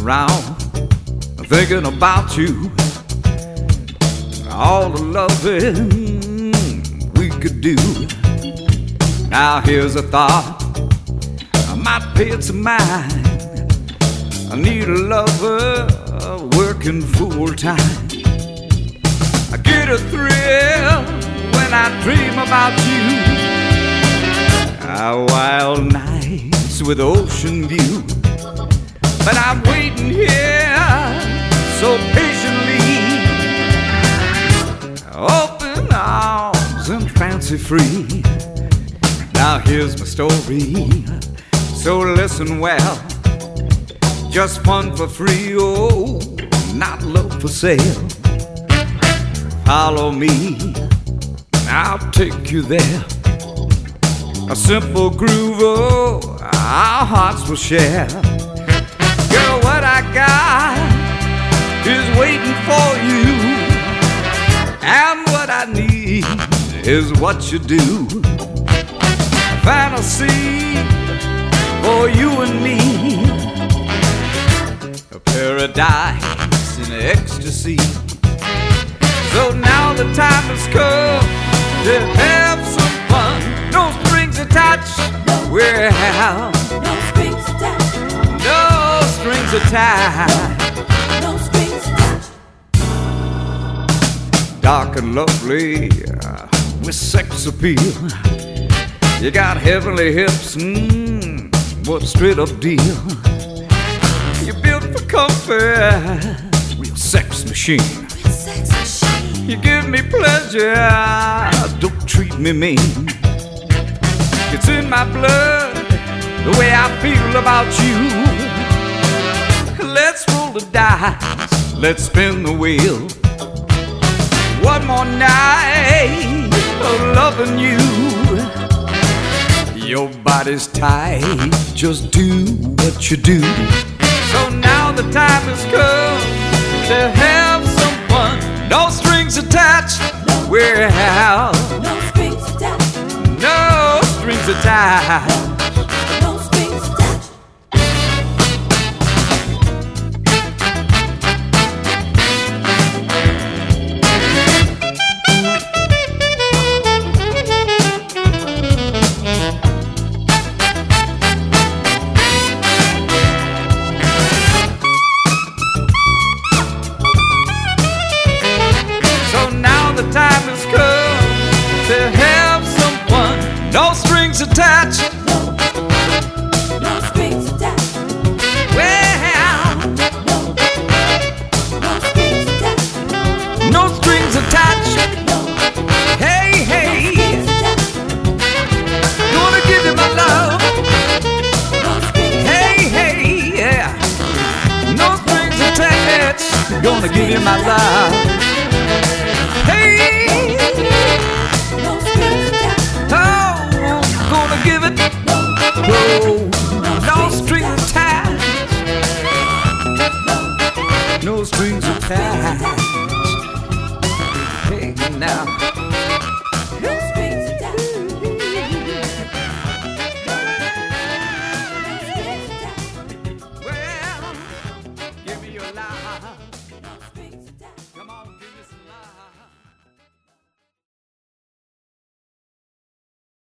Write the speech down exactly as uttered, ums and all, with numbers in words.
around thinking about you, all the loving we could do. Now here's a thought, I might pay it some mind. I need a lover working full time. I get a thrill when I dream about you. Our wild nights with ocean view. But I'm waiting here so patiently, open arms and fancy free. Now here's my story, so listen well. Just fun for free, oh, not love for sale. Follow me, I'll take you there. A simple groove, oh, our hearts will share. Girl, what I got is waiting for you, and what I need is what you do. Fantasy for you and me, a paradise in ecstasy. So now the time has come to have some fun. No strings attached, we're out. No strings attached. No strings attached. No strings attached. Dark and lovely, uh, with sex appeal. You got heavenly hips, mmm, what a straight up deal. You're built for comfort, real sex machine. Real sex machine. You give me pleasure, don't treat me mean. It's in my blood, the way I feel about you. Let's roll the dice, let's spin the wheel. One more night of loving you. Your body's tight, just do what you do. So now the time has come to have some fun. No strings attached, we're out. No strings attached. No strings attached. No strings attached. So now the time has come to have some fun. No strings attached. No. No strings attached. Well, No. No strings attached. no strings attached. No. Hey, hey, Strings attached. gonna give you my love. No strings. Hey, hey, yeah. No strings attached. Gonna give you my love.